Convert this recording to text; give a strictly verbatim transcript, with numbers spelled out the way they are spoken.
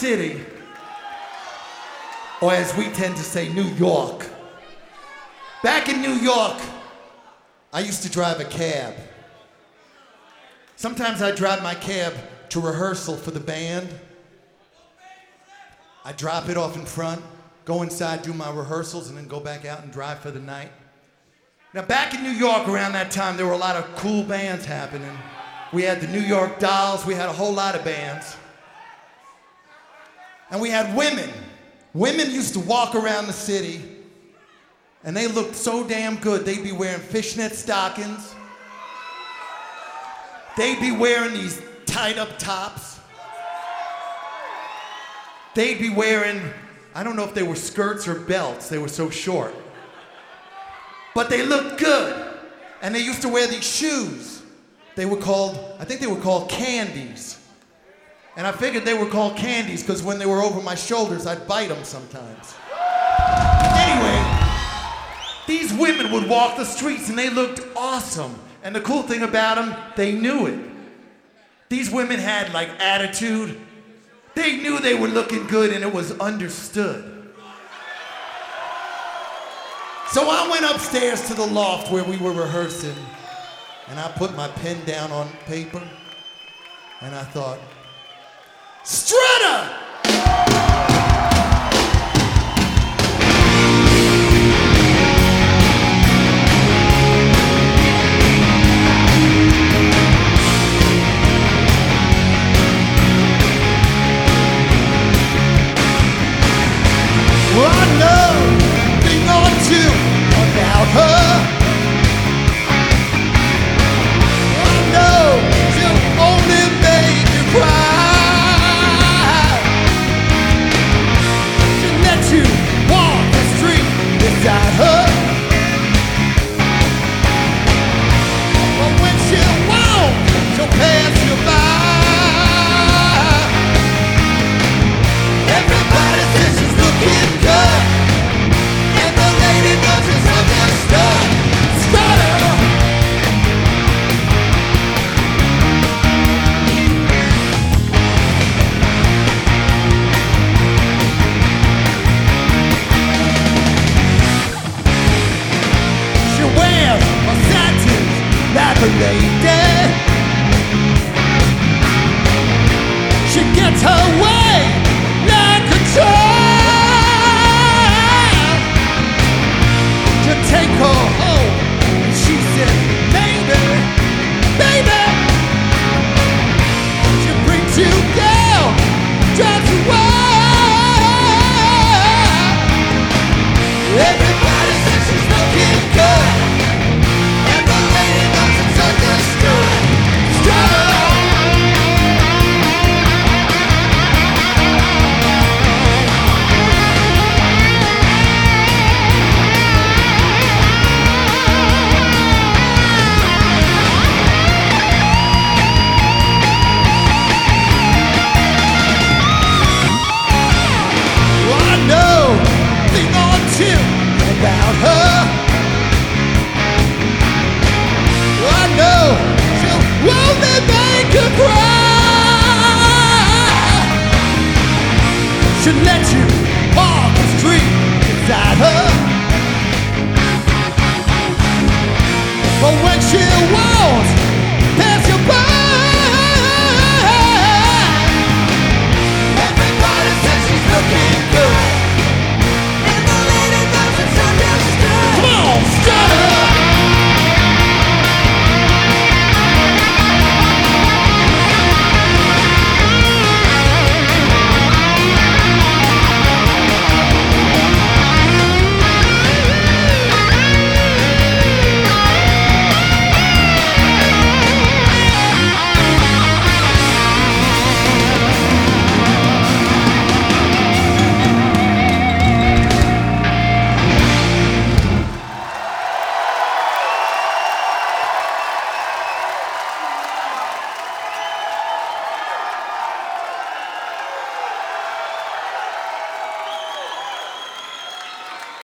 City, or as we tend to say, New York. Back in New York, I used to drive a cab. Sometimes I'd drive my cab to rehearsal for the band. I'd drop it off in front, go inside, do my rehearsals, and then go back out and drive for the night. Now, back in New York around that time, there were a lot of cool bands happening. We had the New York Dolls, we had a whole lot of bands. And we had women. Women used to walk around the city, and they looked so damn good. They'd be wearing fishnet stockings. They'd be wearing these tied-up tops. They'd be wearing, I don't know if they were skirts or belts, they were so short. But they looked good. And they used to wear these shoes. They were called, I think they were called candies. And I figured they were called candies because when they were over my shoulders, I'd bite them sometimes. Anyway, these women would walk the streets and they looked awesome. And the cool thing about them, they knew it. These women had like attitude. They knew they were looking good and it was understood. So I went upstairs to the loft where we were rehearsing, and I put my pen down on paper, and I thought, Strutter! Well, I know thing or two about her. I know she'll only make you cry. She'll let you walk the street beside her. But when she won't, she'll pass you by. Everybody says she's looking good, and the lady knows she's understood. Strutter! She wears a satin like a lady. She gets her way like a child. To take her home, and she said, baby, baby. She brings you down, drives you wild. Everybody says she's looking good, and the lady knows it's understood. Strutter! About her, I know she'll only make you cry. She'll let you walk the street beside her, but when she won't,